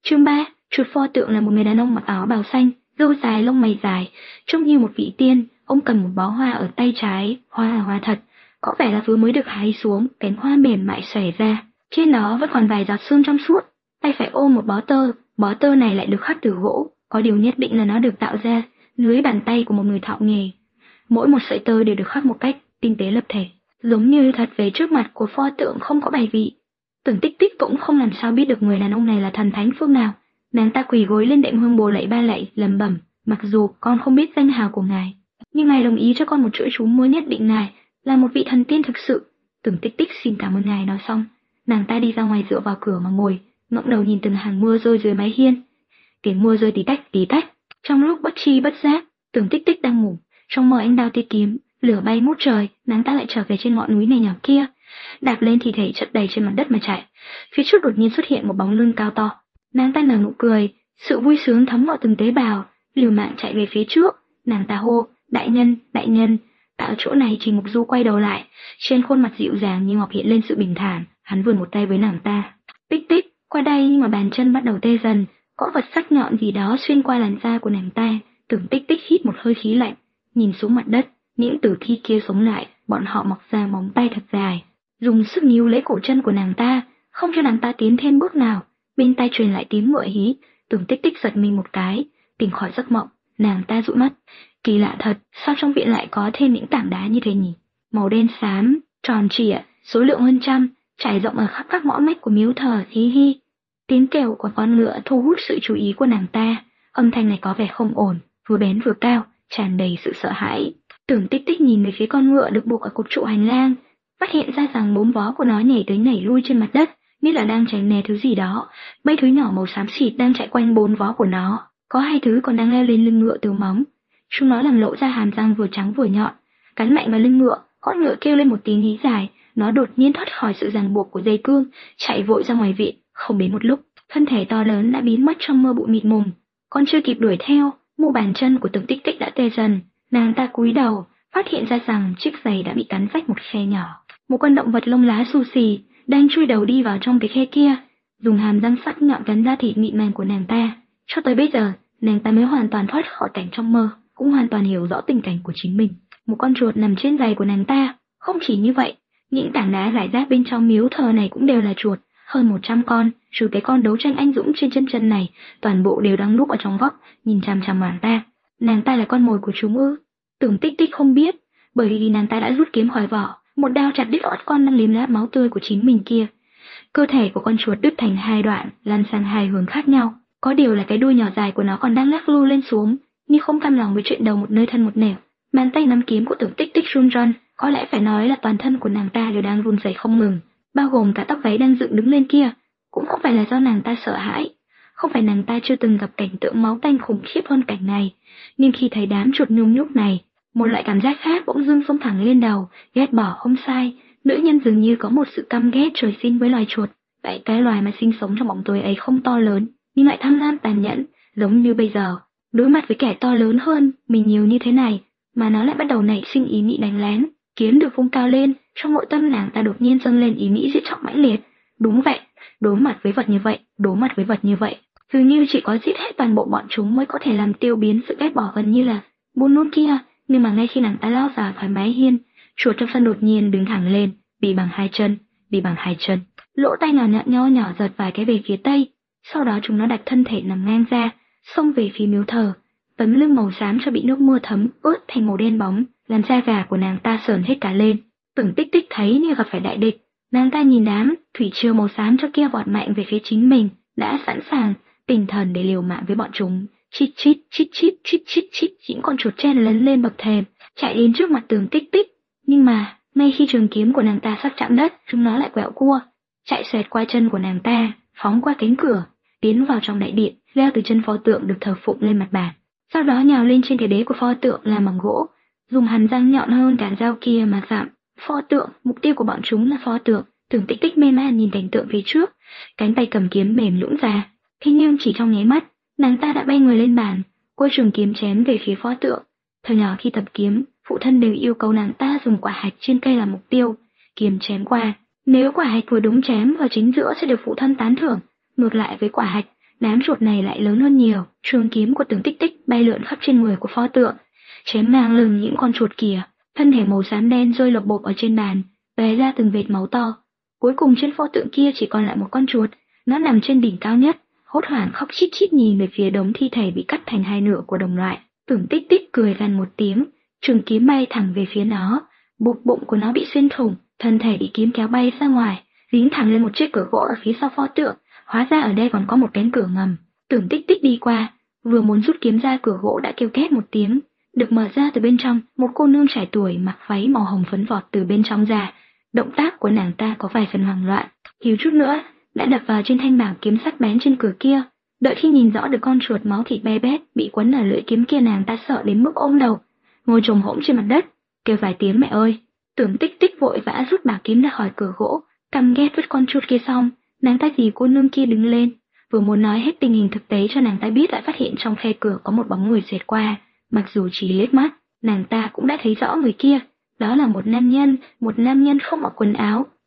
Chương 3, chuột pho tượng là một người đàn ông mặc áo bào xanh, râu dài lông mày dài, trông như một vị tiên. Ông cầm một bó hoa ở tay trái, hoa là hoa thật, có vẻ là vừa mới được hái xuống, cánh hoa mềm mại xòe ra, trên đó vẫn còn vài giọt sương trong suốt. Tay phải ôm một bó tơ này lại được khắc từ gỗ, có điều nhất định là nó được tạo ra dưới bàn tay của một người thạo nghề. Mỗi một sợi tơ đều được khắc một cách tinh tế lập thể, giống như thật. Về trước mặt của pho tượng không có bài vị. Tưởng Tích Tích cũng không làm sao biết được người đàn ông này là thần thánh phương nào. Nàng ta quỳ gối lên đệm hương bồ lạy ba lạy, lẩm bẩm: mặc dù con không biết danh hào của ngài, nhưng ngài đồng ý cho con một chuỗi chú múa, nhất định ngài là một vị thần tiên thực sự. Tưởng Tích Tích xin cảm ơn ngài. Nói xong, nàng ta đi ra ngoài dựa vào cửa mà ngồi, ngẩng đầu nhìn từng hàng mưa rơi dưới mái hiên. Tiếng mưa rơi tí tách. Trong lúc bất tri bất giác, Tưởng Tích Tích đang ngủ, trong mơ ánh đao tia kiếm, lửa bay ngút trời, nàng ta lại trở về trên ngọn núi này nhỏ kia, đạp lên thi thể chất đầy trên mặt đất mà chạy. Phía trước đột nhiên xuất hiện một bóng lưng cao to. Nàng ta nở nụ cười, sự vui sướng thấm vào từng tế bào, liều mạng chạy về phía trước. Nàng ta hô: đại nhân. Tại chỗ này Trình Mục Du quay đầu lại, trên khuôn mặt dịu dàng như ngọc hiện lên sự bình thản. Hắn vươn một tay với nàng ta: Tích Tích, qua đây. Nhưng mà bàn chân bắt đầu tê dần, có vật sắc nhọn gì đó xuyên qua làn da của nàng ta. Tưởng Tích Tích hít một hơi khí lạnh, nhìn xuống mặt đất. Những tử thi kia sống lại, bọn họ mọc ra móng tay thật dài, dùng sức níu lấy cổ chân của nàng ta, không cho nàng ta tiến thêm bước nào. Bên tai truyền lại tiếng ngựa hí. Tưởng Tích Tích giật mình một cái, tỉnh khỏi giấc mộng. Nàng ta dụi mắt. Kỳ lạ thật, sao trong viện lại có thêm những tảng đá như thế nhỉ? Màu đen xám, tròn trịa, số lượng hơn 100, trải rộng ở khắp các ngõ ngách của miếu thờ. Hi. Tiếng kêu của con ngựa thu hút sự chú ý của nàng ta. Âm thanh này có vẻ không ổn, vừa bén vừa cao, tràn đầy sự sợ hãi. Tưởng Tích Tích nhìn về phía con ngựa được buộc ở cột trụ hành lang, phát hiện ra rằng 4 vó của nó nhảy tới nhảy lui trên mặt đất, biết là đang tránh né thứ gì đó. Mấy thứ nhỏ màu xám xịt đang chạy quanh 4 vó của nó, có 2 thứ còn đang leo lên lưng ngựa từ móng. Chúng nó làm lộ ra hàm răng vừa trắng vừa nhọn, cắn mạnh vào lưng ngựa. Con ngựa kêu lên một tiếng hí dài, nó đột nhiên thoát khỏi sự ràng buộc của dây cương, chạy vội ra ngoài viện. Không đến một lúc, thân thể to lớn đã biến mất trong mưa bụi mịt mùng. Còn chưa kịp đuổi theo, mu bàn chân của Tưởng Tích Tích đã tê dần. Nàng ta cúi đầu, phát hiện ra rằng chiếc giày đã bị cắn rách một khe nhỏ. Một con động vật lông lá xù xì đang chui đầu đi vào trong cái khe kia, dùng hàm răng sắc nhọn cắn da thịt mịn màng của nàng ta. Cho tới bây giờ, nàng ta mới hoàn toàn thoát khỏi cảnh trong mơ, cũng hoàn toàn hiểu rõ tình cảnh của chính mình. Một con chuột nằm trên giày của nàng ta. Không chỉ như vậy, những tảng đá rải rác bên trong miếu thờ này cũng đều là chuột, hơn 100 con, trừ cái con đấu tranh anh dũng trên chân này, toàn bộ đều đang núp ở trong góc, nhìn chằm chằm nàng ta. Nàng ta là con mồi của chúng ư? Tưởng Tích Tích không biết, bởi vì nàng ta đã rút kiếm khỏi vỏ, một đao chặt đứt ót con đang liếm láp máu tươi của chính mình kia. Cơ thể của con chuột đứt thành 2 đoạn, lăn sang 2 hướng khác nhau. Có điều là cái đuôi nhỏ dài của nó còn đang lắc lư lên xuống, như không cam lòng với chuyện đầu một nơi thân một nẻo. Bàn tay nắm kiếm của Tưởng Tích Tích run run, có lẽ phải nói là toàn thân của nàng ta đều đang run rẩy không ngừng, bao gồm cả tóc váy đang dựng đứng lên kia. Cũng không phải là do nàng ta sợ hãi, không phải nàng ta chưa từng gặp cảnh tượng máu tanh khủng khiếp hơn cảnh này, nhưng khi thấy đám chuột nhung nhúc này, một loại cảm giác khác bỗng dưng xông thẳng lên đầu. Ghét bỏ không sai, nữ nhân dường như có một sự căm ghét trời sinh với loài chuột. Vậy cái loài mà sinh sống trong bóng tối ấy không to lớn, nhưng lại tham lam tàn nhẫn, giống như bây giờ. Đối mặt với kẻ to lớn hơn mình nhiều như thế này, mà nó lại bắt đầu nảy sinh ý nghĩ đánh lén. Kiếm được vung cao lên, trong nội tâm nàng ta đột nhiên dâng lên ý nghĩ giết chóc mãnh liệt. Đúng vậy, đối mặt với vật như vậy, dường như chỉ có giết hết toàn bộ bọn chúng mới có thể làm tiêu biến sự ghét bỏ gần như là buôn nút kia. Nhưng mà ngay khi nàng ta lao ra khỏi mái hiên, chuột trong sân đột nhiên đứng thẳng lên, bị bằng hai chân. Lỗ tai nào nhọn nho nhỏ giật vài cái về phía tây, sau đó chúng nó đặt thân thể nằm ngang ra, xông về phía miếu thờ. Tấm lưng màu xám cho bị nước mưa thấm ướt thành màu đen bóng, làm da gà của nàng ta sờn hết cả lên. Tưởng Tích Tích thấy như gặp phải đại địch, nàng ta nhìn đám thủy triều màu xám cho kia vọt mạnh về phía chính mình, đã sẵn sàng tinh thần để liều mạng với bọn chúng. Chít chít, những con chuột chen lấn lên bậc thềm, chạy đến trước mặt Tưởng Tích Tích. Nhưng mà ngay khi trường kiếm của nàng ta sắp chạm đất, chúng nó lại quẹo cua, chạy xoẹt qua chân của nàng ta, phóng qua cánh cửa, tiến vào trong đại điện, leo từ chân pho tượng được thờ phụng lên mặt bàn. Sau đó nhào lên trên cái đế của pho tượng làm bằng gỗ, dùng hàm răng nhọn hơn cả dao kia mà gặm pho tượng. Mục tiêu của bọn chúng là pho tượng. Tưởng Tích Tích mê man nhìn cảnh tượng phía trước, cánh tay cầm kiếm mềm nhũn ra. Thế nhưng chỉ trong nháy mắt, nàng ta đã bay người lên bàn, quơ trường kiếm chém về phía pho tượng. Thời nhỏ khi tập kiếm, phụ thân đều yêu cầu nàng ta dùng quả hạch trên cây làm mục tiêu, kiếm chém qua. Nếu quả hạch vừa đúng chém vào chính giữa sẽ được phụ thân tán thưởng. Ngược lại với quả hạch, đám chuột này lại lớn hơn nhiều. Trường kiếm của Tưởng Tích Tích bay lượn khắp trên người của pho tượng, chém ngang lưng những con chuột kia. Thân thể màu xám đen rơi lộp bộp ở trên bàn, tóe ra từng vệt máu to. Cuối cùng trên pho tượng kia chỉ còn lại một con chuột, nó nằm trên đỉnh cao nhất, hốt hoảng khóc chít chít nhìn về phía đống thi thể bị cắt thành hai nửa của đồng loại. Tưởng Tích Tích cười gằn một tiếng, trường kiếm bay thẳng về phía nó, buộc bụng của nó bị xuyên thủng, thân thể bị kiếm kéo bay ra ngoài, dính thẳng lên một chiếc cửa gỗ ở phía sau pho tượng. Hóa ra ở đây còn có một cánh cửa ngầm. Tưởng Tích Tích đi qua, vừa muốn rút kiếm ra, cửa gỗ đã kêu két một tiếng, được mở ra từ bên trong. Một cô nương trẻ tuổi mặc váy màu hồng phấn vọt từ bên trong ra. Động tác của nàng ta có vài phần hoảng loạn, thiếu chút nữa đã đập vào trên thanh bảo kiếm sắc bén trên cửa kia. Đợi khi nhìn rõ được con chuột máu thịt be bét bị quấn ở lưỡi kiếm kia, nàng ta sợ đến mức ôm đầu, ngồi chồm hổm trên mặt đất, kêu vài tiếng mẹ ơi. Tưởng Tích Tích vội vã rút bảo kiếm ra khỏi cửa gỗ, căm ghét vứt con chuột kia xong, nàng ta dì cô nương kia đứng lên, vừa muốn nói hết tình hình thực tế cho nàng ta biết, lại phát hiện trong khe cửa có một bóng người xẹt qua. Mặc dù chỉ liếc mắt, nàng ta cũng đã thấy rõ người kia. Đó là một nam nhân không mặc quần áo,